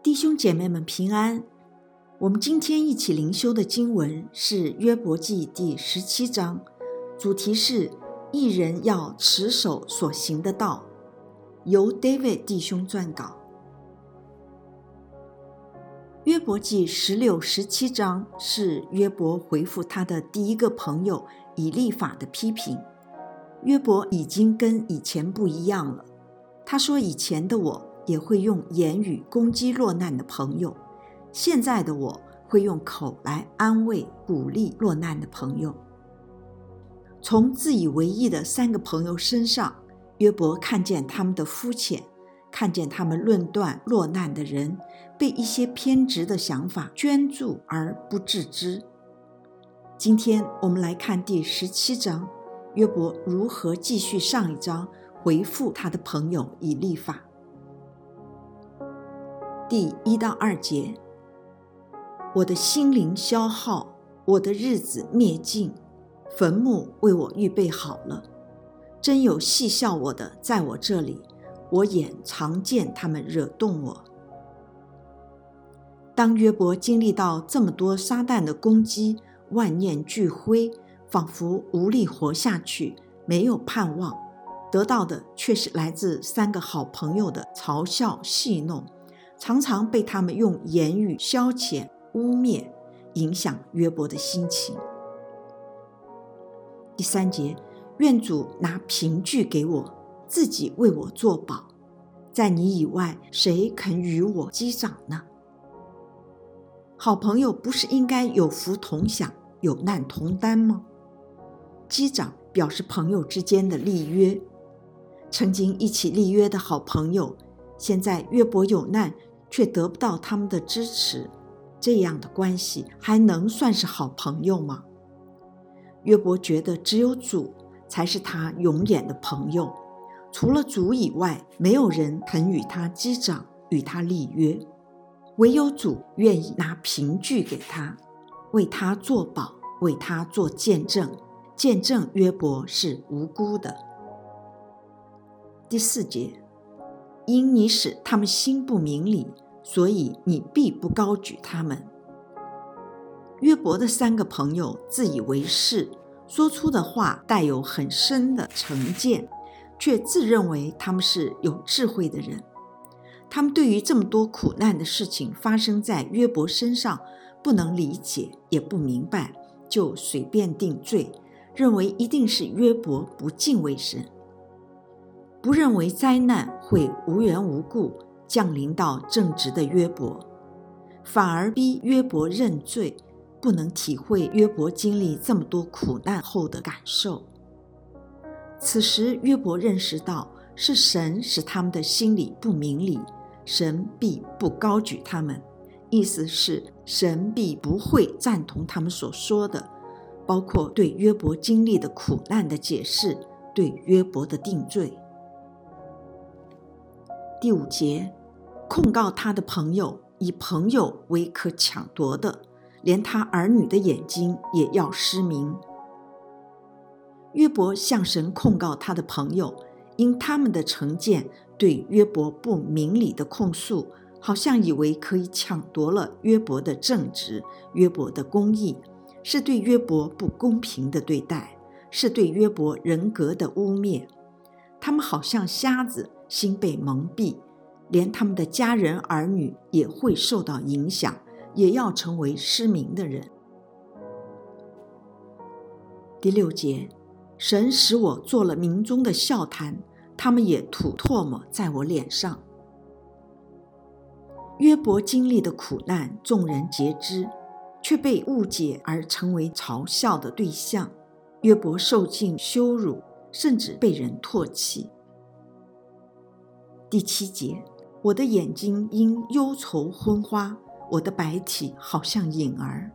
弟兄姐妹们平安，我们今天一起灵修的经文是约伯记第17章，主题是义人要持守所行的道，由 David 弟兄撰稿。约伯记16、17章是约伯回复他的第一个朋友以利法的批评。约伯已经跟以前不一样了，他说以前的我也会用言语攻击落难的朋友，现在的我会用口来安慰鼓励落难的朋友。从自以为意的3个朋友身上，约伯看见他们的肤浅，看见他们论断落难的人被一些偏执的想法圈住而不自知。今天我们来看第17章，约伯如何继续上一章回复他的朋友以利法。第1到2节，我的心灵消耗，我的日子灭尽，坟墓为我预备好了。真有戏笑我的在我这里，我眼常见他们惹动我。当约伯经历到这么多撒旦的攻击，万念俱灰，仿佛无力活下去，没有盼望，得到的却是来自3个好朋友的嘲笑戏弄，常常被他们用言语消遣污蔑，影响约伯的心情。第3节，愿主拿凭据给我，自己为我作保，在你以外，谁肯与我击掌呢？好朋友不是应该有福同享，有难同担吗？击掌表示朋友之间的立约，曾经一起立约的好朋友，现在约伯有难却得不到他们的支持，这样的关系还能算是好朋友吗？约伯觉得只有主才是他永远的朋友，除了主以外，没有人肯与他击掌，与他立约，唯有主愿意拿凭据给他，为他作保，为他做见证，见证约伯是无辜的。第4节，因你使他们心不明理，所以你必不高举他们。约伯的3个朋友自以为是，说出的话带有很深的成见，却自认为他们是有智慧的人。他们对于这么多苦难的事情发生在约伯身上，不能理解也不明白，就随便定罪，认为一定是约伯不敬畏神，不认为灾难会无缘无故降临到正直的约伯，反而逼约伯认罪，不能体会约伯经历这么多苦难后的感受。此时约伯认识到是神使他们的心里不明理，神必不高举他们，意思是神必不会赞同他们所说的，包括对约伯经历的苦难的解释，对约伯的定罪。第5节，控告他的朋友，以朋友为可抢夺的，连他儿女的眼睛也要失明。约伯向神控告他的朋友，因他们的成见对约伯不明理的控诉，好像以为可以抢夺了约伯的正直，约伯的公义，是对约伯不公平的对待，是对约伯人格的污蔑。他们好像瞎子，心被蒙蔽，连他们的家人儿女也会受到影响，也要成为失明的人。第6节，神使我做了民中的笑谈，他们也吐唾沫在我脸上。约伯经历的苦难众人皆知，却被误解而成为嘲笑的对象。约伯受尽羞辱，甚至被人唾弃。第7节，我的眼睛因忧愁昏花，我的白体好像影儿。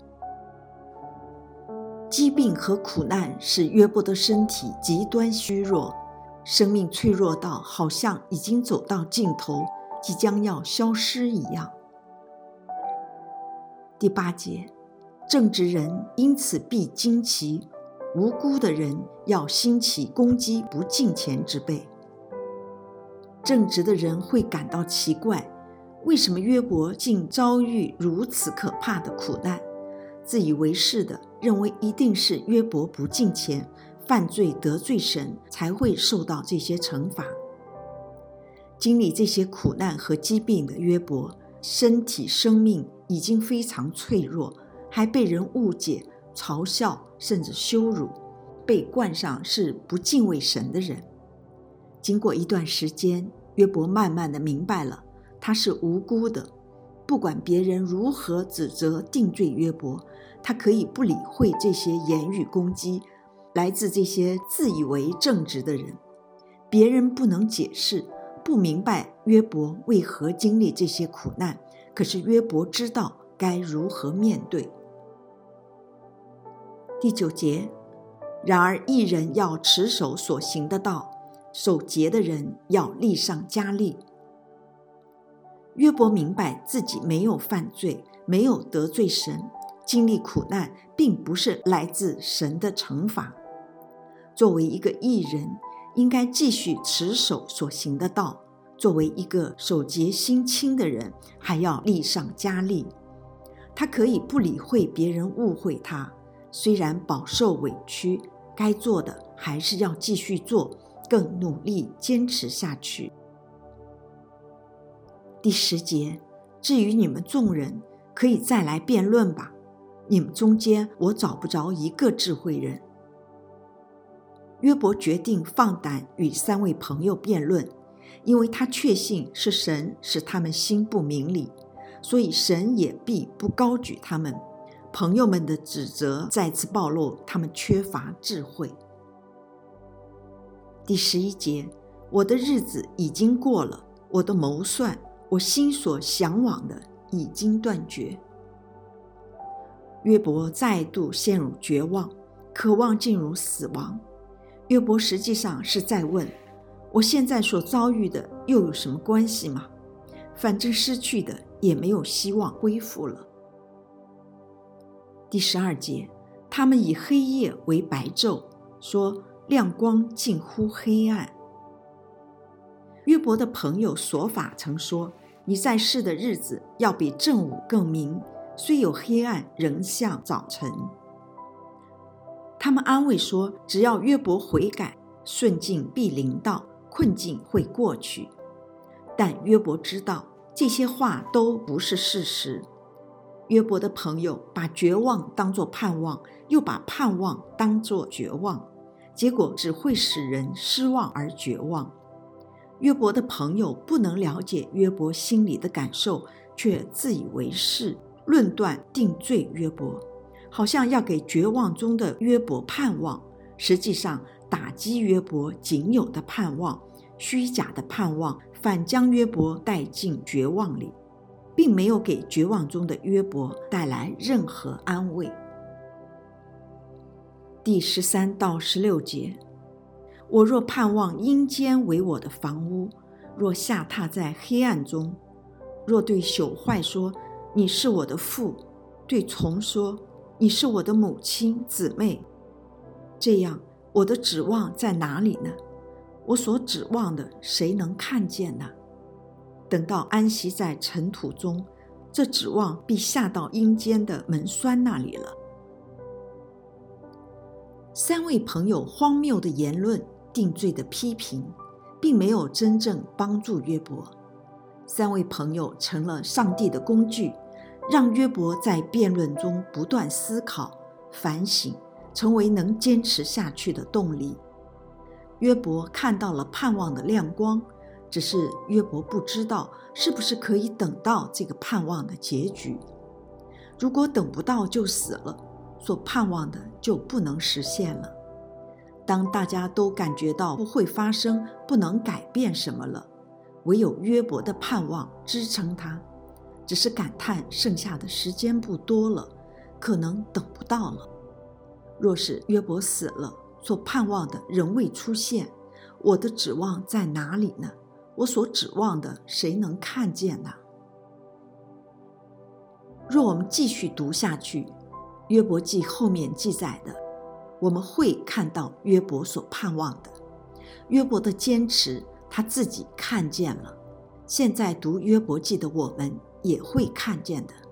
疾病和苦难使约伯的身体极端虚弱，生命脆弱到好像已经走到尽头，即将要消失一样。第8节，正直人因此必惊奇，无辜的人要兴起攻击不敬虔之辈。正直的人会感到奇怪， 为什么约伯竟遭遇如此可怕的苦难？自以为是的认为一定是约伯不敬虔，犯罪得罪神，才会受到这些惩罚。经历这些苦难和疾病的约伯，身体生命已经非常脆弱，还被人误解、嘲笑，甚至羞辱，被冠上是不敬畏神的人。经过一段时间，约伯慢慢的明白了，他是无辜的。不管别人如何指责定罪约伯，他可以不理会这些言语攻击，来自这些自以为正直的人。别人不能解释，不明白约伯为何经历这些苦难，可是约伯知道该如何面对。第9节，然而义人要持守所行的道，守节的人要力上加力。约伯明白自己没有犯罪，没有得罪神，经历苦难并不是来自神的惩罚。作为一个义人，应该继续持守所行的道，作为一个守节心清的人，还要力上加力。他可以不理会别人误会他，虽然饱受委屈，该做的还是要继续做，更努力坚持下去。第10节，至于你们众人，可以再来辩论吧，你们中间我找不着一个智慧人。约伯决定放胆与3位朋友辩论，因为他确信是神使他们心不明理，所以神也必不高举他们。朋友们的指责再次暴露他们缺乏智慧。第11节，我的日子已经过了，我的谋算，我心所向往的已经断绝。约伯再度陷入绝望，渴望进入死亡。约伯实际上是在问，我现在所遭遇的又有什么关系吗？反正失去的也没有希望恢复了。第12节，他们以黑夜为白昼，说亮光近乎黑暗。约伯的朋友索法曾说，你在世的日子要比正午更明，虽有黑暗，仍像早晨。他们安慰说，只要约伯悔改，顺境必临到，困境会过去。但约伯知道这些话都不是事实。约伯的朋友把绝望当作盼望，又把盼望当作绝望，结果只会使人失望而绝望。约伯的朋友不能了解约伯心里的感受，却自以为是，论断定罪约伯，好像要给绝望中的约伯盼望，实际上打击约伯仅有的盼望，虚假的盼望反将约伯带进绝望里，并没有给绝望中的约伯带来任何安慰。第13到16节，我若盼望阴间为我的房屋，若下榻在黑暗中，若对朽坏说，你是我的父，对虫说，你是我的母亲姊妹，这样我的指望在哪里呢？我所指望的谁能看见呢？等到安息在尘土中，这指望必下到阴间的门栓那里了。3位朋友荒谬的言论、定罪的批评，并没有真正帮助约伯。3位朋友成了上帝的工具，让约伯在辩论中不断思考、反省，成为能坚持下去的动力。约伯看到了盼望的亮光，只是约伯不知道是不是可以等到这个盼望的结局。如果等不到就死了，所盼望的就不能实现了。当大家都感觉到不会发生，不能改变什么了，唯有约伯的盼望支撑他，只是感叹剩下的时间不多了，可能等不到了。若是约伯死了，所盼望的仍未出现，我的指望在哪里呢？我所指望的谁能看见呢？若我们继续读下去，约伯记后面记载的，我们会看到约伯所盼望的。约伯的坚持，他自己看见了， 现在读约伯记的我们也会看见的。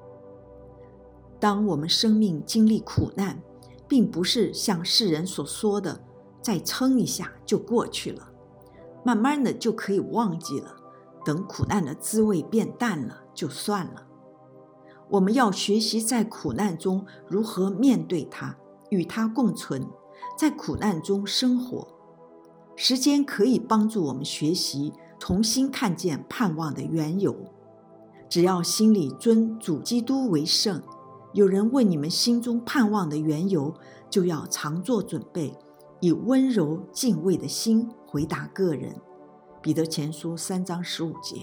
当我们生命经历苦难，并不是像世人所说的再撑一下就过去了，慢慢的就可以忘记了，等苦难的滋味变淡了就算了。我们要学习在苦难中如何面对它，与它共存，在苦难中生活。时间可以帮助我们学习重新看见盼望的缘由。只要心里尊主基督为圣，有人问你们心中盼望的缘由，就要常做准备，以温柔敬畏的心回答个人。彼得前书3章15节。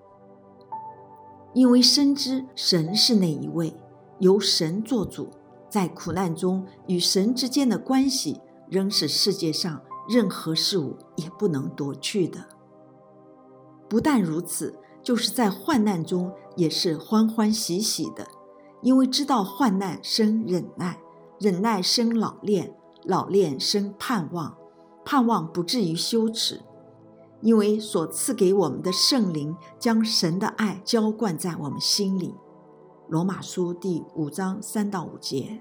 因为深知神是那一位，由神做主，在苦难中与神之间的关系，仍是世界上任何事物也不能夺去的。不但如此，就是在患难中也是欢欢喜喜的，因为知道患难生忍耐，忍耐生老练，老练生盼望，盼望不至于羞耻。因为所赐给我们的圣灵将神的爱浇灌在我们心里。罗马书第5章3到5节。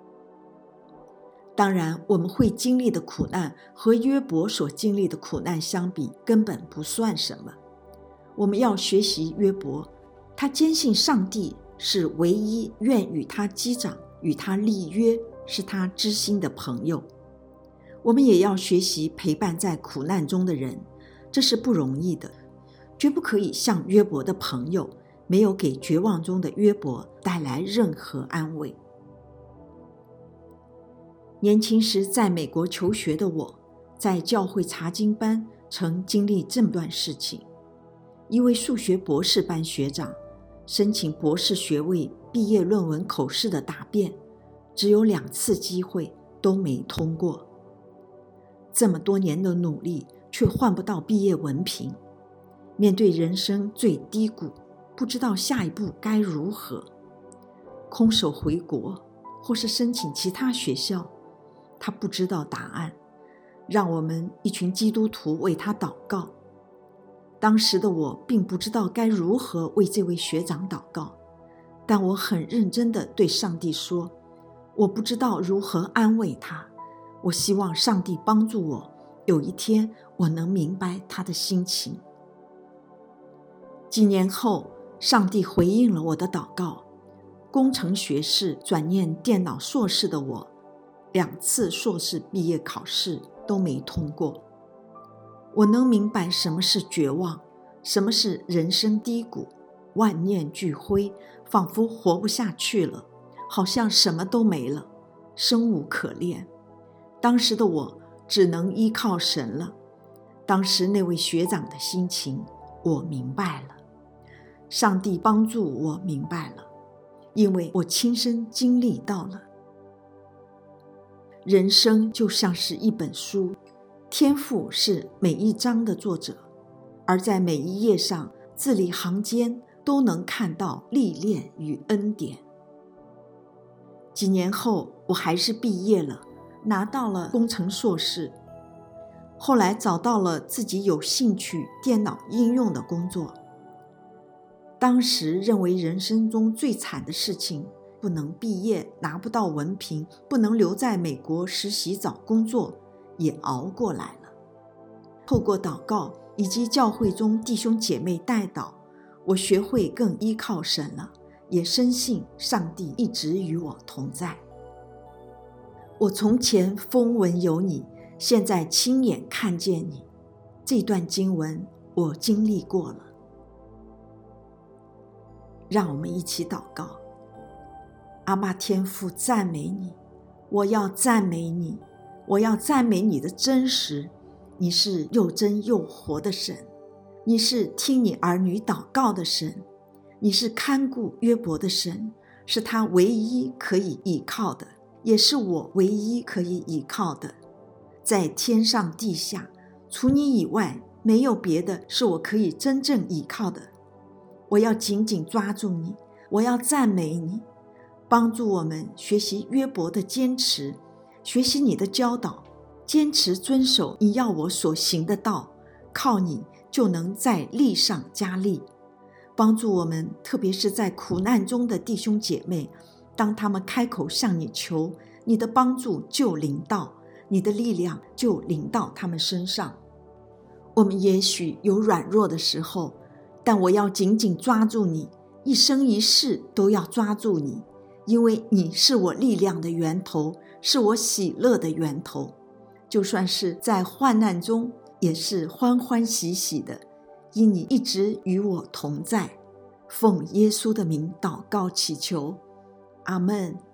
当然，我们会经历的苦难和约伯所经历的苦难相比，根本不算什么。我们要学习约伯，他坚信上帝是唯一愿与他击掌、与他立约、是他知心的朋友。我们也要学习陪伴在苦难中的人，这是不容易的，绝不可以像约伯的朋友，没有给绝望中的约伯带来任何安慰。年轻时在美国求学的我，在教会查经班曾经历这段事情。一位数学博士班学长申请博士学位毕业论文口试的答辩，只有2次机会都没通过。这么多年的努力，却换不到毕业文凭。面对人生最低谷，不知道下一步该如何，空手回国或是申请其他学校，他不知道答案，让我们一群基督徒为他祷告。当时的我并不知道该如何为这位学长祷告，但我很认真地对上帝说，我不知道如何安慰他，我希望上帝帮助我，有一天我能明白他的心情。几年后，上帝回应了我的祷告，工程学士转念电脑硕士的我，2次硕士毕业考试都没通过。我能明白什么是绝望，什么是人生低谷，万念俱灰，仿佛活不下去了，好像什么都没了，生无可恋。当时的我只能依靠神了。当时那位学长的心情，我明白了。上帝帮助我明白了，因为我亲身经历到了。人生就像是一本书，天父是每一章的作者，而在每一页上，字里行间都能看到历练与恩典。几年后，我还是毕业了，拿到了工程硕士。后来找到了自己有兴趣电脑应用的工作。当时认为人生中最惨的事情，不能毕业，拿不到文凭，不能留在美国实习找工作，也熬过来了。透过祷告以及教会中弟兄姐妹带祷，我学会更依靠神了，也深信上帝一直与我同在。我从前风闻有你，现在亲眼看见你。这段经文我经历过了。让我们一起祷告。阿爸天父，赞美你，我要赞美你，我要赞美你的真实。你是又真又活的神，你是听你儿女祷告的神，你是看顾约伯的神，是他唯一可以依靠的，也是我唯一可以依靠的。在天上地下，除你以外，没有别的是我可以真正依靠的。我要紧紧抓住你，我要赞美你，帮助我们学习约伯的坚持，学习你的教导，坚持遵守你要我所行的道，靠你就能在力上加力，帮助我们，特别是在苦难中的弟兄姐妹，当他们开口向你求，你的帮助就临到，你的力量就临到他们身上。我们也许有软弱的时候，但我要紧紧抓住你，一生一世都要抓住你，因为你是我力量的源头，是我喜乐的源头。就算是在患难中，也是欢欢喜喜的，因你一直与我同在。奉耶稣的名祷告祈求，阿们。